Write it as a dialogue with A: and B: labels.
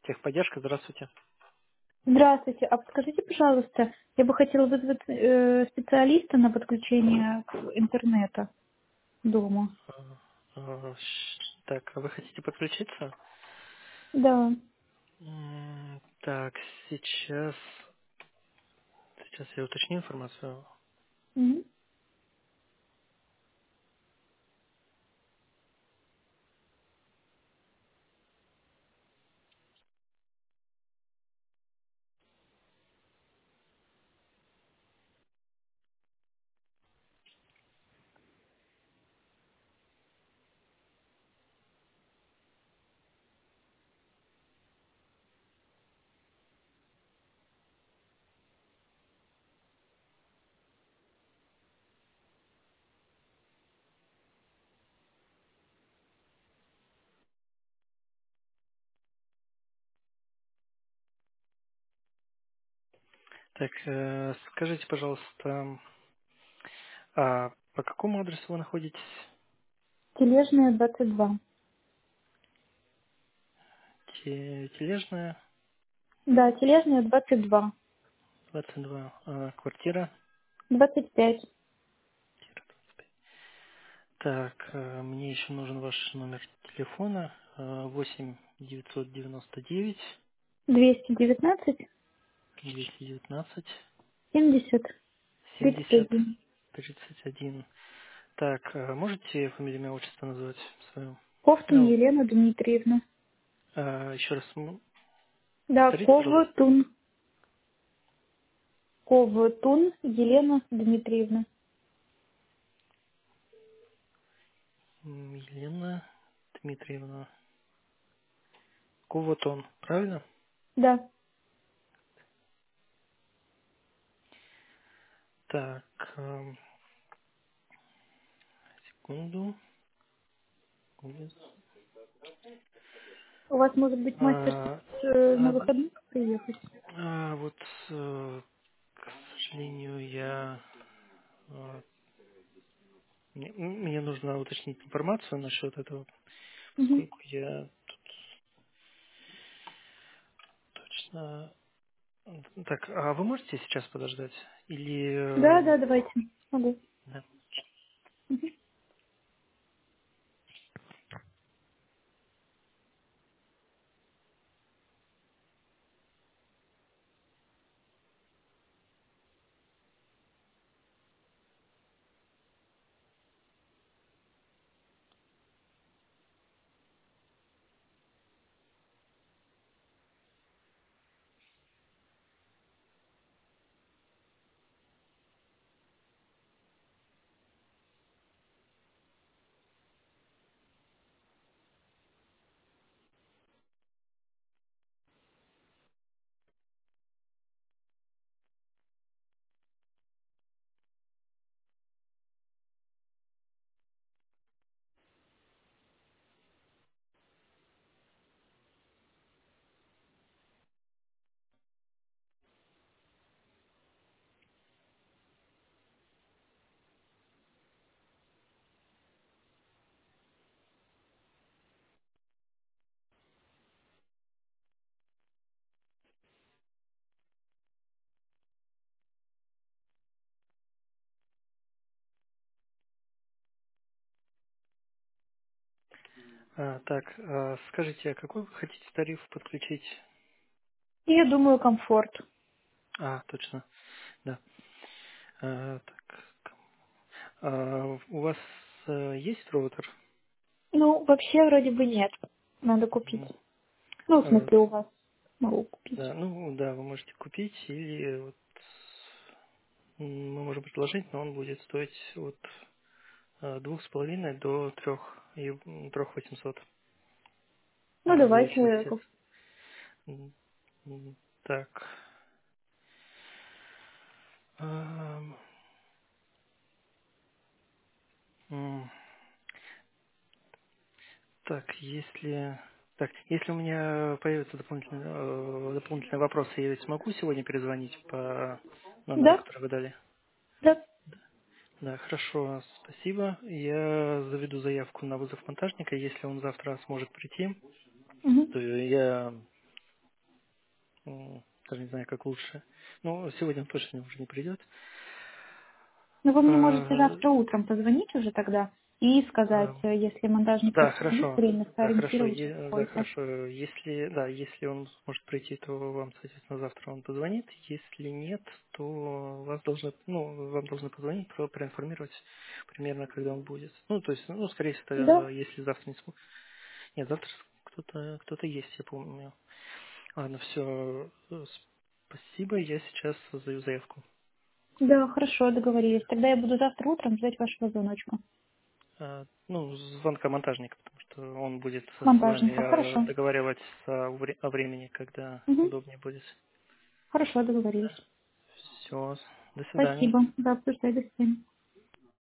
A: Техподдержка, здравствуйте.
B: Здравствуйте. А подскажите, пожалуйста, я бы хотела вызвать специалиста на подключение к интернета дома.
A: Так, а вы хотите подключиться?
B: Да.
A: Так, сейчас я уточню информацию.
B: Мгм.
A: Так, скажите, пожалуйста, а по какому адресу вы находитесь?
B: Тележная 22.
A: Тележная,
B: Да, Тележная 22.
A: 22, квартира.
B: 25.
A: Так, мне еще нужен ваш номер телефона. 8 999
B: 219.
A: 219
B: 70.
A: 70
B: 31.
A: 31. Так, можете фамилию, имя, отчество назвать свою?
B: Ковтун
A: Ну,
B: Елена Дмитриевна.
A: еще раз,
B: Да,
A: повторите, пожалуйста.
B: Ковтун. Ковтун Елена Дмитриевна.
A: Елена Дмитриевна. Кувотон, правильно?
B: Да.
A: Так, секунду.
B: У вас может быть мастер
A: А,
B: на
A: а,
B: выходных приехать?
A: вот, к сожалению, а, мне нужно уточнить информацию насчет этого,
B: Мгм.
A: поскольку я точно... Так, а вы можете сейчас подождать? Или...
B: Да, да, давайте. Могу.
A: Да. Так, скажите, а какой вы хотите тариф подключить?
B: И я думаю, комфорт.
A: Точно, да. Так, у вас есть роутер?
B: Ну, вообще вроде бы нет. Надо купить.
A: М,
B: Ну, в
A: э,
B: смысле, у вас могу купить.
A: Да, ну да, вы можете купить или вот мы можем предложить, но он будет стоить от 2,5 до 3,800.
B: Ну,
A: В
B: давайте.
A: зависимости от... м, Так. ам, м, Так, если у меня появятся дополнительные вопросы, я ведь смогу сегодня перезвонить по номеру,
B: Да?
A: который вы дали?
B: Да.
A: Да, хорошо, спасибо. Я заведу заявку на вызов монтажника. Если он завтра сможет прийти,
B: Мгм.
A: то я даже не знаю, как лучше. Ну, сегодня он точно уже не придет.
B: Ну, вы мне можете
A: А,
B: завтра утром позвонить уже тогда и сказать,
A: а,
B: если монтажник
A: Да,
B: подтвердит
A: хорошо.
B: время,
A: Да, хорошо.
B: сориентироваться в
A: Да,
B: какой-то.
A: хорошо. Если, да, если он сможет прийти, то вам, соответственно, завтра он позвонит. Если нет, то вас должны, ну, вам должны позвонить, проинформировать примерно, когда он будет. Ну, то есть, ну, скорее всего,
B: Да,
A: если завтра не сможет. Нет, завтра кто-то есть, я помню. Ладно, все. Спасибо, я сейчас создаю заявку.
B: да, хорошо, договорились. Тогда я буду завтра утром ждать вашего звоночка.
A: Ну, звонка монтажника, потому что он будет с вами
B: Монтажника, хорошо.
A: договариваться о времени, когда
B: Мгм.
A: удобнее будет.
B: Хорошо, договорились.
A: Все, до свидания.
B: Спасибо. Да, обсуждай, до свидания.